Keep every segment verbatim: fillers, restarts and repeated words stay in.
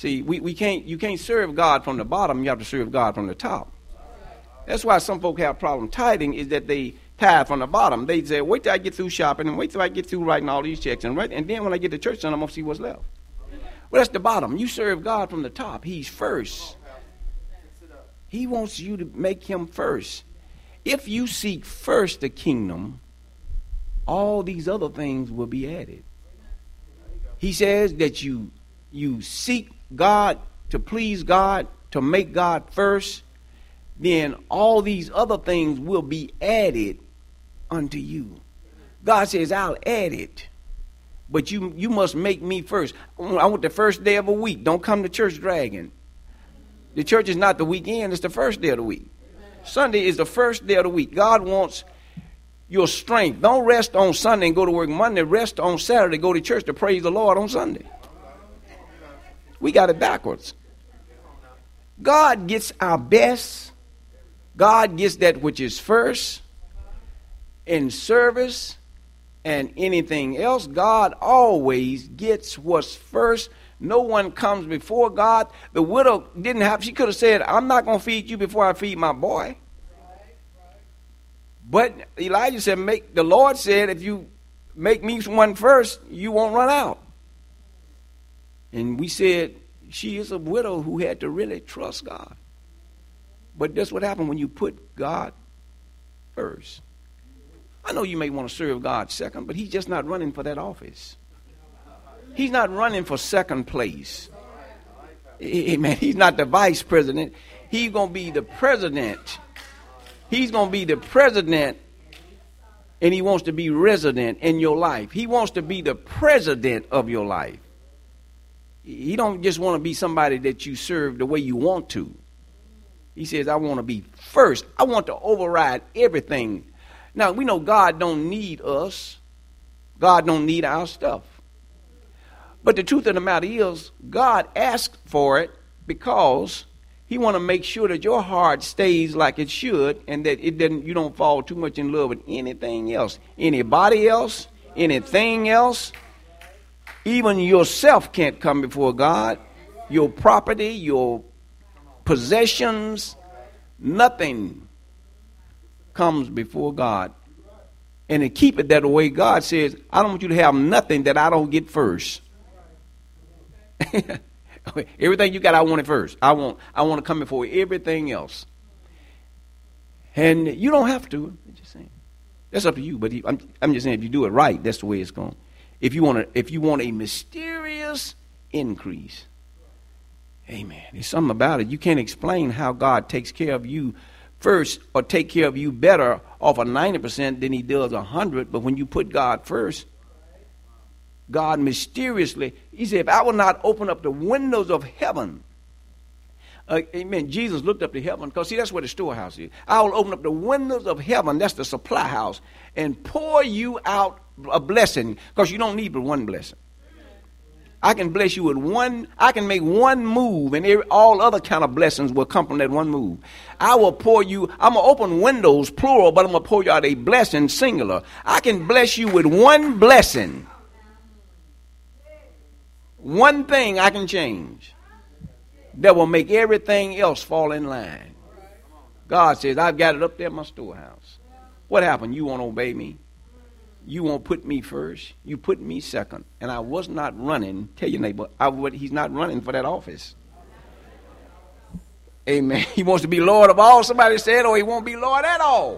See, we, we can't you can't serve God from the bottom. You have to serve God from the top. That's why some folk have problem tithing, is that they tithe from the bottom. They say, wait till I get through shopping and wait till I get through writing all these checks. And, right, and then when I get to church, then I'm going to see what's left. Well, that's the bottom. You serve God from the top. He's first. He wants you to make him first. If you seek first the kingdom, all these other things will be added. He says that you you seek God, to please God, to make God first, then all these other things will be added unto you. God says, I'll add it. But you you must make me first. I want the first day of a week. Don't come to church dragging. The church is not the weekend, it's the first day of the week. Sunday is the first day of the week. God wants your strength. Don't rest on Sunday and go to work Monday. Rest on Saturday, go to church to praise the Lord on Sunday. We got it backwards. God gets our best. God gets that which is first in service and anything else. God always gets what's first. No one comes before God. The widow didn't have, she could have said, I'm not going to feed you before I feed my boy. But Elijah said, make, the Lord said, if you make me one first, you won't run out. And we said, she is a widow who had to really trust God. But that's what happened when you put God first. I know you may want to serve God second, but he's just not running for that office. He's not running for second place. Amen. He's not the vice president. He's going to be the president. He's going to be the president, and he wants to be resident in your life. He wants to be the president of your life. He don't just want to be somebody that you serve the way you want to. He says, I want to be first. I want to override everything. Now, we know God don't need us. God don't need our stuff. But the truth of the matter is, God asked for it because he want to make sure that your heart stays like it should, and that it doesn't, you don't fall too much in love with anything else, anybody else, anything else. Even yourself can't come before God. Your property, your possessions, nothing comes before God. And to keep it that way, God says, I don't want you to have nothing that I don't get first. Everything you got, I want it first. I want I want to come before everything else. And you don't have to. I'm just saying. That's up to you. But I'm, I'm just saying, if you do it right, that's the way it's going. If you want to, if you want a mysterious increase, amen. There's something about it. You can't explain how God takes care of you first, or take care of you better off of ninety percent than he does a hundred. But when you put God first, God mysteriously, he said, if I will not open up the windows of heaven, uh, amen, Jesus looked up to heaven, because see, that's where the storehouse is. I will open up the windows of heaven, that's the supply house, and pour you out a blessing, because you don't need but one blessing. I can bless you with one, I can make one move, and every, all other kind of blessings will come from that one move. I will pour you, I'm going to open windows, plural, but I'm going to pour you out a blessing, singular. I can bless you with one blessing. One thing I can change that will make everything else fall in line. God says, I've got it up there in my storehouse. What happened? You won't obey me. You won't put me first. You put me second. And I was not running. Tell your neighbor, I would, he's not running for that office. Amen. He wants to be Lord of all. Somebody said, or he won't be Lord at all.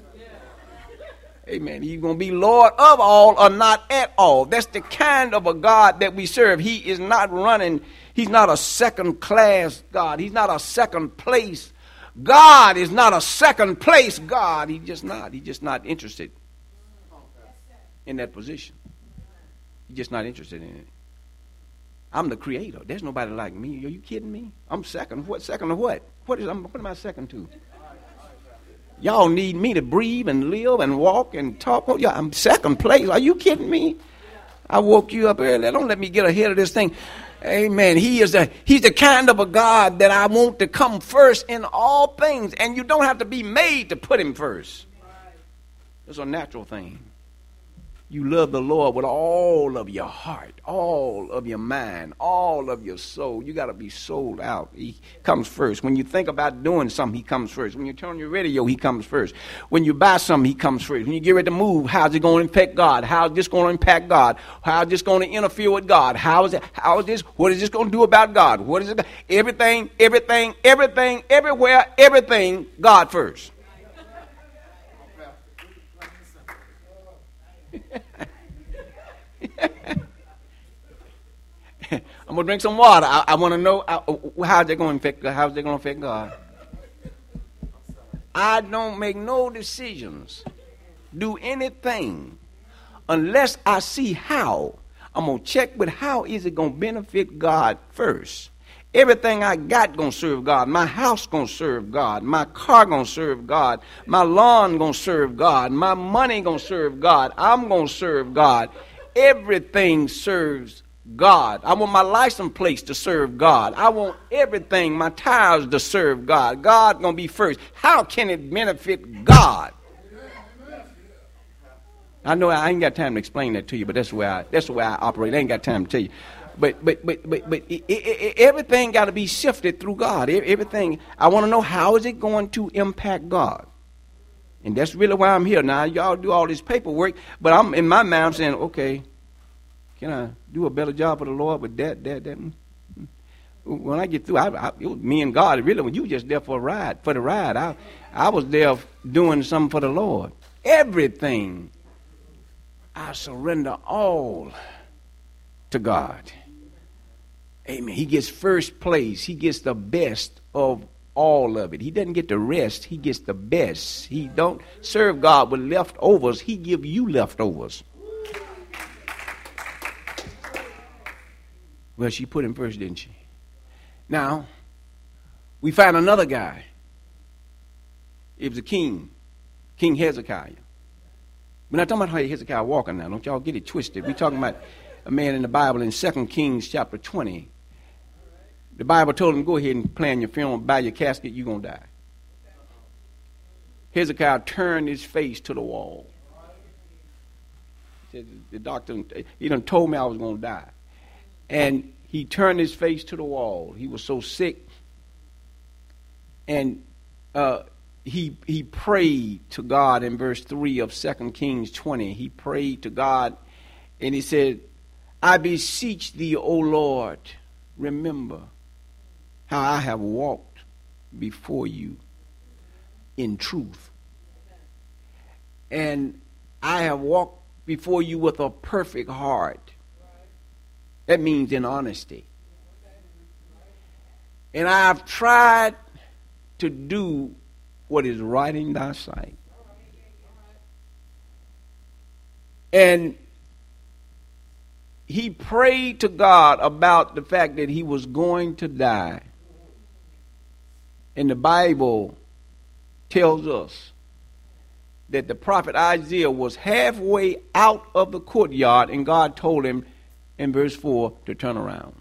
Amen. He's going to be Lord of all or not at all. That's the kind of a God that we serve. He is not running. He's not a second class God. He's not a second place. God is not a second place God. He's just not. He's just not interested in that position. He's just not interested in it. I'm the creator. There's nobody like me. Are you kidding me? I'm second. What second of what? What is? I'm, what am I second to? Y'all need me to breathe and live and walk and talk. Oh, yeah, I'm second place. Are you kidding me? I woke you up early. Don't let me get ahead of this thing. Amen. He is a, he's the kind of a God that I want to come first in all things. And you don't have to be made to put him first. It's a natural thing. you love the Lord with all of your heart, all of your mind, all of your soul. You got to be sold out. He comes first. When you think about doing something, he comes first. When you turn your radio, he comes first. When you buy something, he comes first. When you get ready to move, how's it going to impact God? How's this going to impact God? How's this going to interfere with God? How is it? How is this? What is this going to do about God? What is it? Everything, everything, everything, everywhere, everything, God first. I'm gonna drink some water. I, I want to know uh, how's it going to affect. How's it going to affect God? I don't make no decisions, do anything, unless I see how. I'm gonna check with how is it going to benefit God first. Everything I got gonna serve God. My house gonna serve God. My car gonna serve God. My lawn gonna serve God. My money gonna serve God. I'm gonna serve God. Everything serves God. I want my license plates to serve God. I want everything, my tires to serve God. God gonna be first. How can it benefit God? I know I ain't got time to explain that to you, but that's the way I that's the way I operate. I ain't got time to tell you. But but but but but it, it, it, everything got to be sifted through God. Everything. I want to know how is it going to impact God, and that's really why I'm here. Now y'all do all this paperwork, but I'm in my mind I'm saying, okay, can I do a better job for the Lord with that that that? When I get through, I, I, it was me and God. Really, when you just there for a ride for the ride, I I was there doing something for the Lord. Everything, I surrender all to God. Amen. He gets first place. He gets the best of all of it. He doesn't get the rest. He gets the best. He don't serve God with leftovers. He give you leftovers. Well, she put him first, didn't she? Now, we find another guy. It was a king, King Hezekiah. We're not talking about how Hezekiah walking now. Don't y'all get it twisted. We're talking about a man in the Bible in Second Kings chapter twenty. The Bible told him, go ahead and plan your funeral, buy your casket, you're going to die. Hezekiah turned his face to the wall. He said, the doctor, he done told me I was going to die. And he turned his face to the wall. He was so sick. And uh, he he prayed to God in verse three of Second Kings twenty. He prayed to God and he said, I beseech thee, O Lord, remember how I have walked before you in truth. And I have walked before you with a perfect heart. That means in honesty. And I have tried to do what is right in thy sight. And he prayed to God about the fact that he was going to die. And the Bible tells us that the prophet Isaiah was halfway out of the courtyard and God told him in verse four to turn around.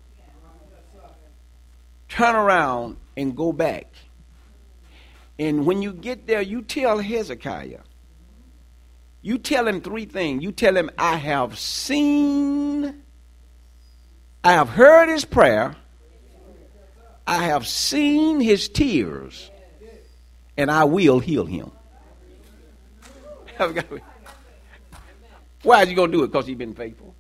Turn around and go back. And when you get there, you tell Hezekiah, you tell him three things. You tell him, I have seen, I have heard his prayer, I have seen his tears, and I will heal him. Why is he going to do it? Because he's been faithful.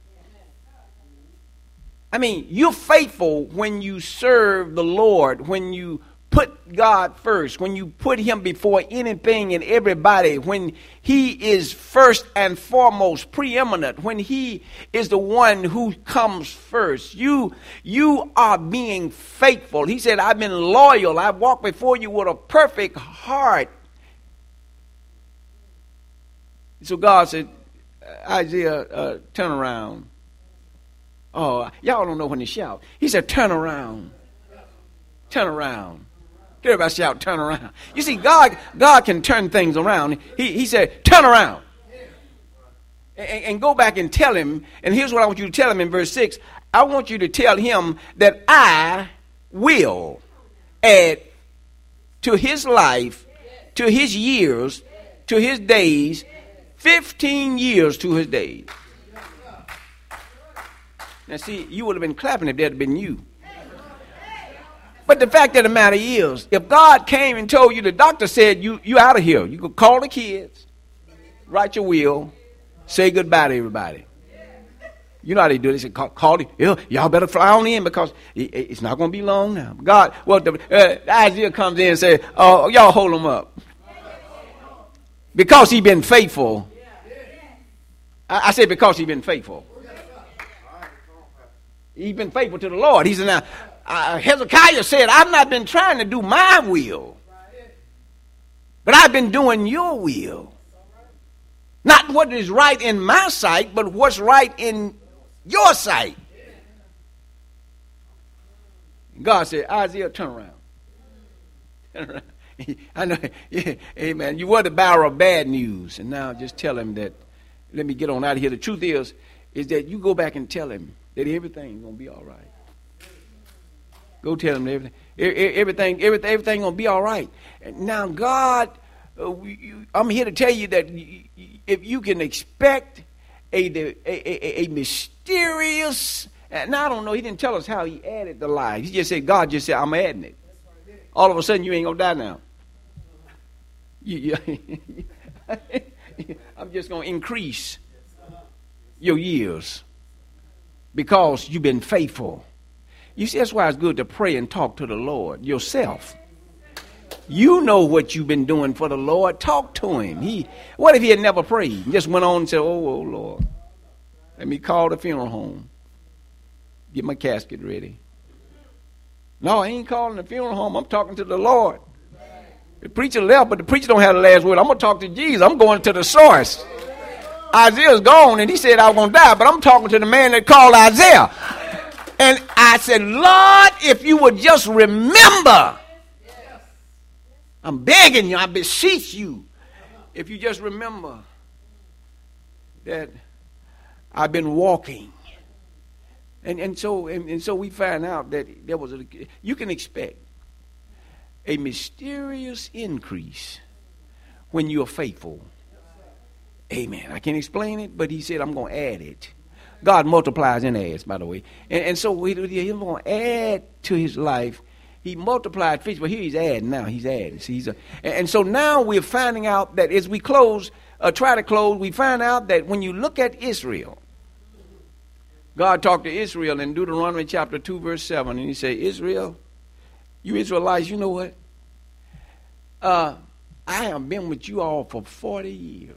I mean, you're faithful when you serve the Lord, when you put God first, when you put him before anything and everybody, when he is first and foremost, preeminent, when he is the one who comes first. You, you are being faithful. He said, I've been loyal. I've walked before you with a perfect heart. So God said, Isaiah, uh, turn around. Oh, y'all don't know when to shout. He said, turn around. Turn around. Everybody shout, turn around. You see, God God can turn things around. He, he said, turn around. And, and go back and tell him. And here's what I want you to tell him in verse six. I want you to tell him that I will add to his life, to his years, to his days, fifteen years to his days. Now see, you would have been clapping if that had been you. But the fact of the matter is, if God came and told you, the doctor said, you you out of here, you could call the kids, write your will, say goodbye to everybody. You know how they do it. They say, call, call it. Y'all better fly on in because it, it's not going to be long now. God, well, the, uh, Isaiah comes in and says, oh, y'all hold him up. Because he been faithful. I, I said because he been faithful. He's been faithful to the Lord. He said, now, uh, Hezekiah said, I've not been trying to do my will, but I've been doing your will. Not what is right in my sight, but what's right in your sight. God said, Isaiah, turn around. Turn around. I know, yeah, amen. You were the bearer of bad news, and now just tell him that, let me get on out of here. The truth is, is that you go back and tell him that everything's going to be all right. Go tell him everything, everything, everything, everything going to be all right. And now, God, uh, you, I'm here to tell you that if you can expect a, a, a, a mysterious, and I don't know, he didn't tell us how he added the life. He just said, God just said, I'm adding it. All of a sudden, you ain't going to die now. You, you, I'm just going to increase your years because you've been faithful. You see, that's why it's good to pray and talk to the Lord yourself. You know what you've been doing for the Lord. Talk to him. He, what if he had never prayed? He just went on and said, oh, oh, Lord, let me call the funeral home. Get my casket ready. No, I ain't calling the funeral home. I'm talking to the Lord. The preacher left, but the preacher don't have the last word. I'm going to talk to Jesus. I'm going to the source. Isaiah's gone, and he said I was going to die, but I'm talking to the man that called Isaiah. And I said, Lord, if you would just remember, I'm begging you, I beseech you, if you just remember that I've been walking. And and so and, and so we find out that there was a, you can expect a mysterious increase when you're faithful. Amen. I can't explain it, but he said I'm going to add it. God multiplies and adds, by the way. And, and so he, he's going to add to his life. He multiplied fish, but here he's adding now. He's adding. See, he's a, and, and so now we're finding out that as we close, uh, try to close, we find out that when you look at Israel, God talked to Israel in Deuteronomy chapter two, verse seven, and he said, Israel, you Israelites, you know what? Uh, I have been with you all for forty years.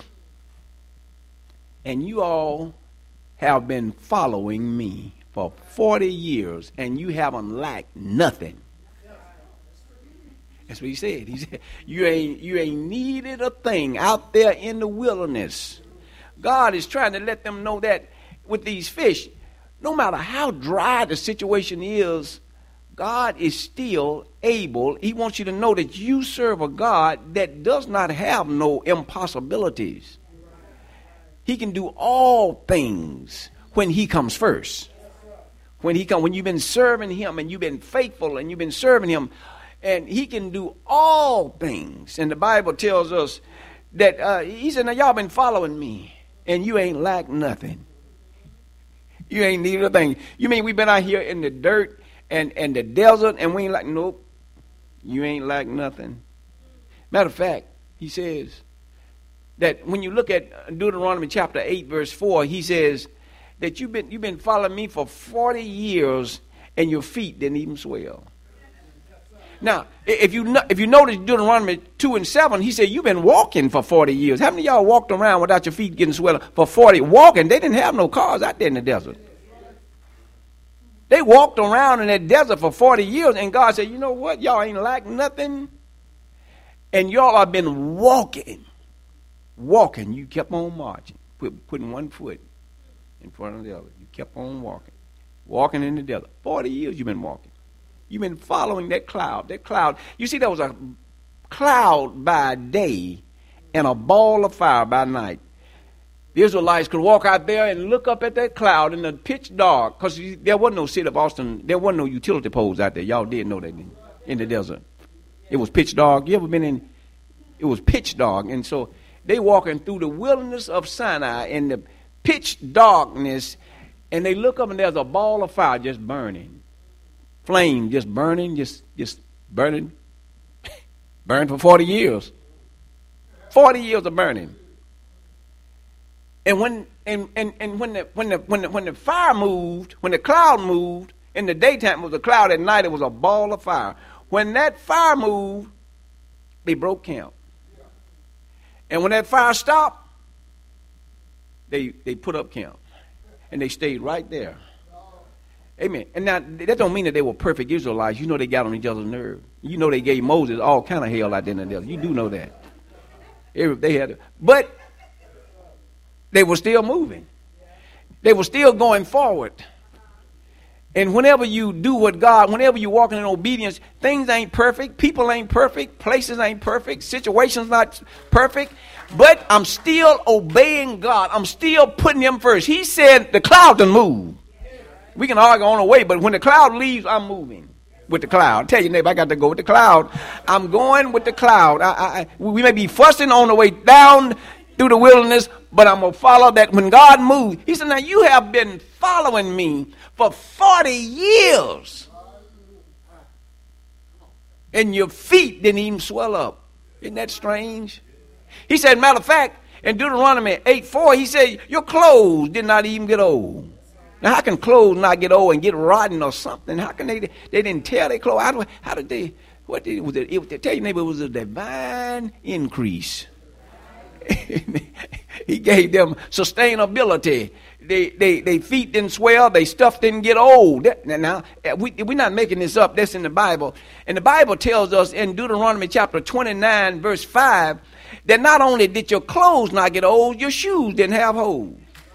And you all have been following me for forty years, and you haven't lacked nothing. That's what he said. He said, you ain't, you ain't needed a thing out there in the wilderness. God is trying to let them know that with these fish, no matter how dry the situation is, God is still able. He wants you to know that you serve a God that does not have no impossibilities. He can do all things when he comes first. When he come, when you've been serving him and you've been faithful and you've been serving him, and he can do all things. And the Bible tells us that uh, he said, now y'all been following me and you ain't lacked nothing. You ain't needed a thing. You mean we've been out here in the dirt and, and the desert and we ain't like, nope, you ain't like nothing. Matter of fact, he says that when you look at Deuteronomy chapter eight, verse four, he says that you've been, you've been following me for forty years and your feet didn't even swell. Now, if you if you notice Deuteronomy two and seven, he said you've been walking for forty years. How many of y'all walked around without your feet getting swelled for forty? Walking, they didn't have no cars out there in the desert. They walked around in that desert for forty years, and God said, you know what? Y'all ain't lack nothing, and y'all have been walking. Walking, you kept on marching, put, putting one foot in front of the other. You kept on walking, walking in the desert. forty years you've been walking. You've been following that cloud. That cloud. You see, there was a cloud by day and a ball of fire by night. The Israelites could walk out there and look up at that cloud in the pitch dark, because there wasn't no city of Austin. There wasn't no utility poles out there. Y'all did know that in, in the desert. It was pitch dark. You ever been in? It was pitch dark, and so They walking through the wilderness of Sinai in the pitch darkness, and they look up and there's a ball of fire just burning. Flame just burning, just, just burning. Burned for forty years. forty years of burning. And when and, and, and when the when the when the when the fire moved, when the cloud moved, in the daytime it was a cloud, at night it was a ball of fire. When that fire moved, they broke camp. And when that fire stopped, they they put up camp. And they stayed right there. Amen. And now that don't mean that they were perfect Israelites. You know they got on each other's nerve. You know they gave Moses all kind of hell out there in the desert. You do know that. They had, but they were still moving. They were still going forward. And whenever you do what God, whenever you're walking in obedience, things ain't perfect. People ain't perfect. Places ain't perfect. Situations not perfect. But I'm still obeying God. I'm still putting him first. He said the cloud can move. We can argue on the way, but when the cloud leaves, I'm moving with the cloud. Tell your neighbor, I got to go with the cloud. I'm going with the cloud. I, I, we may be fussing on the way down through the wilderness, but I'm going to follow that when God moves. He said, now you have been following me for forty years. And your feet didn't even swell up. Isn't that strange? He said, matter of fact, in Deuteronomy eight four, he said, your clothes did not even get old. Now, how can clothes not get old and get rotten or something? How can they? They didn't tear their clothes. How, do, how did they? What did, was it? It, tell your neighbor, it was a divine increase. He gave them sustainability. They, they, they feet didn't swell. Their stuff didn't get old. That, now, we, we're not making this up. That's in the Bible. And the Bible tells us in Deuteronomy chapter twenty-nine, verse five, that not only did your clothes not get old, your shoes didn't have holes.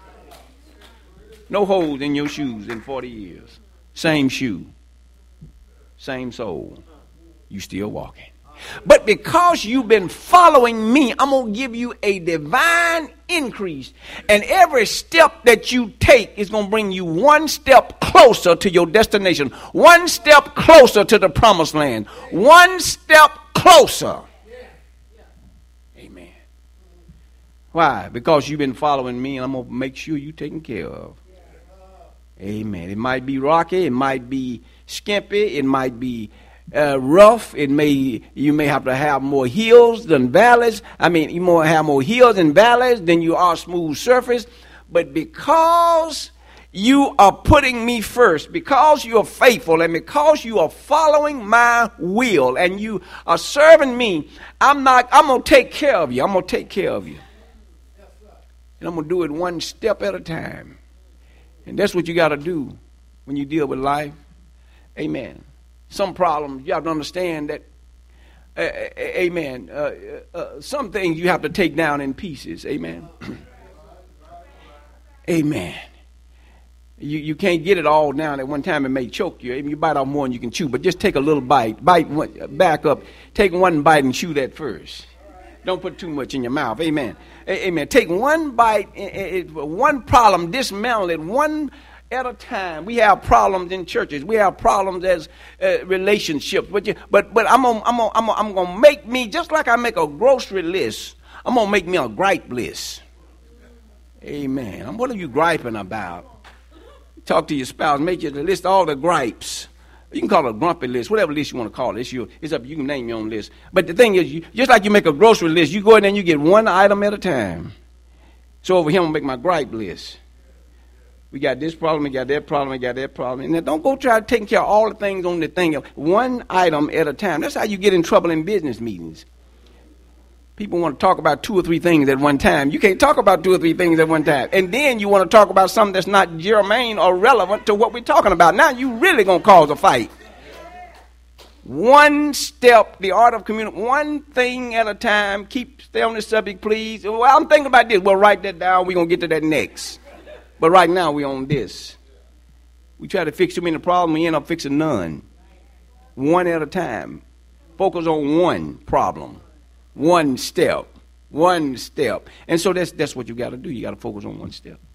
No holes in your shoes in forty years. Same shoe. Same sole. You still walking. But because you've been following me, I'm going to give you a divine increase. And every step that you take is going to bring you one step closer to your destination. One step closer to the promised land. One step closer. Amen. Why? Because you've been following me, and I'm going to make sure you're taken care of. Amen. It might be rocky. It might be skimpy. It might be uh, rough. It may you may have to have more hills than valleys. I mean, you more have more hills and valleys than you are smooth surface. But because you are putting me first, because you are faithful, and because you are following my will, and you are serving me, I'm not. I'm gonna take care of you. I'm gonna take care of you, and I'm gonna do it one step at a time. And that's what you got to do when you deal with life. Amen. Some problems, you have to understand that, uh, amen, uh, uh, some things you have to take down in pieces. Amen. Amen. You you can't get it all down at one time. It may choke you. You bite off more than you can chew, but just take a little bite. Bite, one, back up. Take one bite and chew that first. Don't put too much in your mouth. Amen. Amen. Take one bite, one problem, dismantle it one at a time. We have problems in churches. We have problems as uh, relationships. But you, but but I'm gonna I'm gonna I'm gonna, I'm gonna make me just like I make a grocery list. I'm gonna make me a gripe list. Amen. What are you griping about? Talk to your spouse. Make you list all the gripes. You can call it a grumpy list, whatever list you want to call it. It's, your, it's up. You can name your own list. But the thing is, you, just like you make a grocery list, you go in there and you get one item at a time. So over here, I'm going to make my gripe list. We got this problem, we got that problem, we got that problem. And then don't go try to take care of all the things on the thing. One item at a time. That's how you get in trouble in business meetings. People want to talk about two or three things at one time. You can't talk about two or three things at one time. And then you want to talk about something that's not germane or relevant to what we're talking about. Now you really going to cause a fight. One step, the art of communication, one thing at a time. Keep, stay on this subject, please. Well, I'm thinking about this. We'll write that down. We're going to get to that next. But right now we're on this. We try to fix too many problems. We end up fixing none. One at a time. Focus on one problem. One step, one step. And so that's that's what you got to do. You got to focus on one step.